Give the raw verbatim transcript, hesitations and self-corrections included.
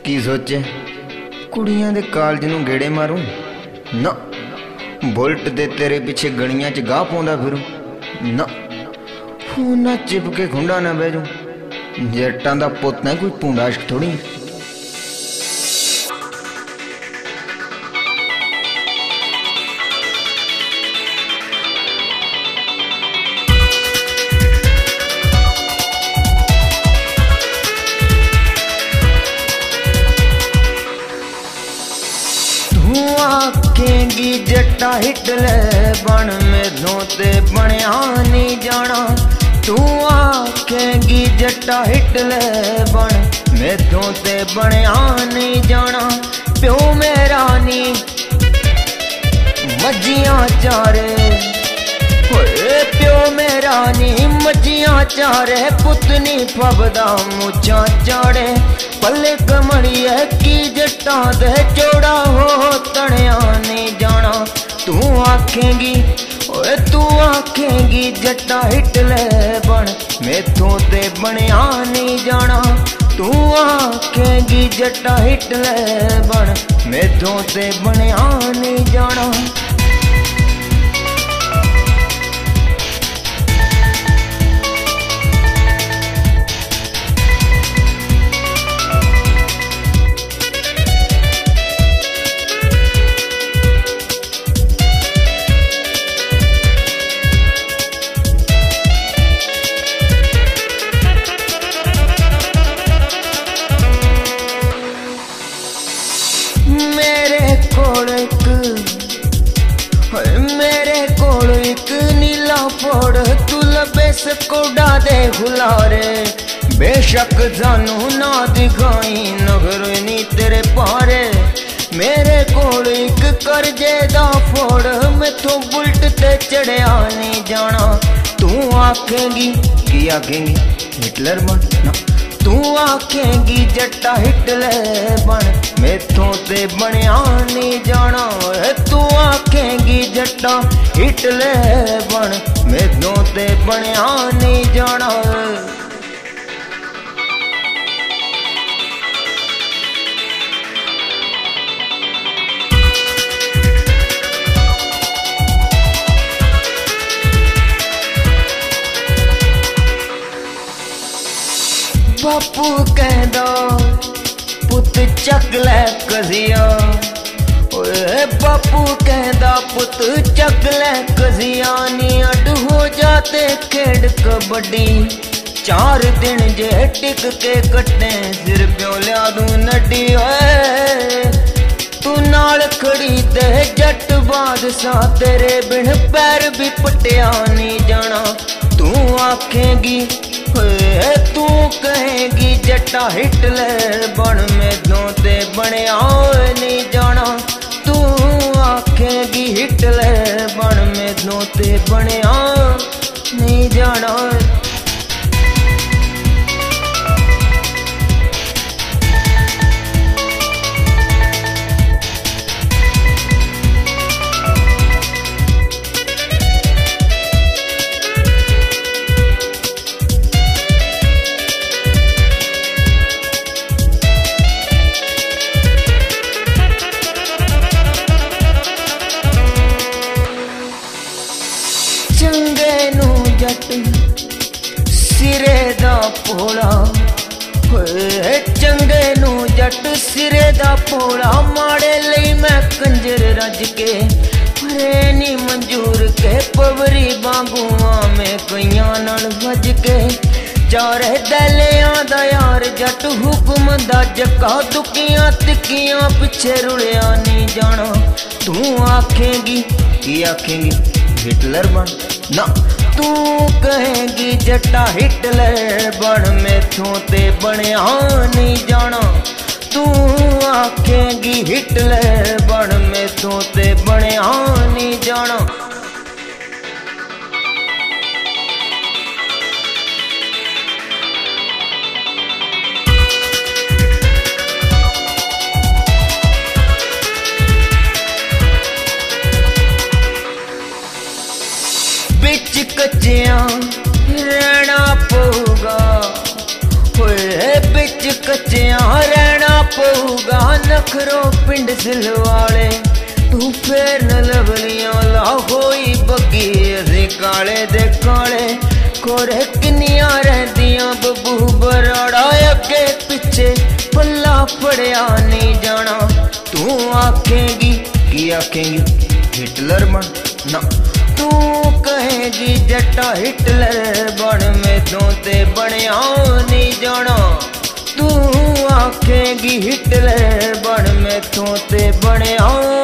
की सोचे कुड़ियां दे कालज नूं गेड़े मारूं ना, बुलट दे तेरे पिछे गलियां च गाह पाउंदा फिरूं ना, फोन ना चिपके खुंडा ना बैजूं। जट्टां दा पुत्त है कोई पूंडाशक थोड़ी। आखेंगी जट्टा हिटले बन मेथों ते बनया नहीं जाना। तू आखेंगी जट्टा हिटले बन मेथों ते बनया नहीं जाना। प्यो मेरा नी मज्जियां चारे, प्यो मेरा नी मज्जियां चारे, पुतनी फबदा मुछां चाड़े। पल्ले कमड़ी है की जट्टा दे चौड़ा हो तणिया नहीं जाना। तू आखेंगी ओए तू आखेंगी जट्टा हिटले बन मेथों ते बनया नहीं जाना। तू आखेंगी जट्टा हिटले बन मेथों ते बनया नहीं जाना। मेरे कोल एक नीला फोड़ तू लबे सकोडा दे हुलारे। बेशक जानू ना दिखाई नगर नी तेरे पारे। मेरे कोल एक करजे दा फोड़ मैथों बुलट ते चढ़िया नहीं जाना। तू आखेंगी की आखेंगी हिटलर बन ना। तू आखेंगी जट्टा हिटले बन मेथों ते बनया नहीं जाना। तू आखेंगी जट्टा हिटले बन मेथों ते बनया नहीं जाना। बापू कहदा पुत चक ले कजिया। ओए बापू कहदा पुत चक ले कजिया। नी अड हो जाते खेड कबड्डी। चार दिन जे टिक के कट्टे सिर प्यो लिया दूं नड्डी। ओए तू नाल खड़ी ते जट बादशाह तेरे बिन पैर भी पटिया नहीं जाना। तू आखेंगी तू कहेंगी जट्टा हिटले बन मेथों ते बनया नहीं जाना। तू आखेंगी हिटले बन मेथों ते बनया नहीं जाना। चंगे नू जट सिरे दा पोला। चंगे नू जट सिरे दा पोला। माड़े लई मैं कंजर रज के परे नी मंजूर के पवरी बांगुआ में कईयां नाल वज के। चार दलियां दा यार जट हुक्म दा जक्का। दुकियां तिकियां पिछे रुलिया नहीं जाना। तू आखेंगी की आखेंगी हिटलर बन ना। तू कहेंगी जट्टा हिटलर बन मेथों ते बनया नहीं जाना। तू आखेंगी हिटलर बन मेथों ते बनया नहीं जाना। बिच कच्चियां रहना पऊगा। होए बिच कच्चियां रहना पऊगा नखरों पिंड सिलवाले तू फेर न लवलियां ला होई बगी असी काले दे काले कोरे किनिया रहदियां बबू बराड़ा अगे पिछे पल्ला पड़िया नहीं जाना तू आखेंगी की आखेंगी हिटलर बन ना तू कहेगी जट्टा हिटलर बन में तो ते बनया नहीं जाना तू आखेंगी हिटलर बन में तो ते बनया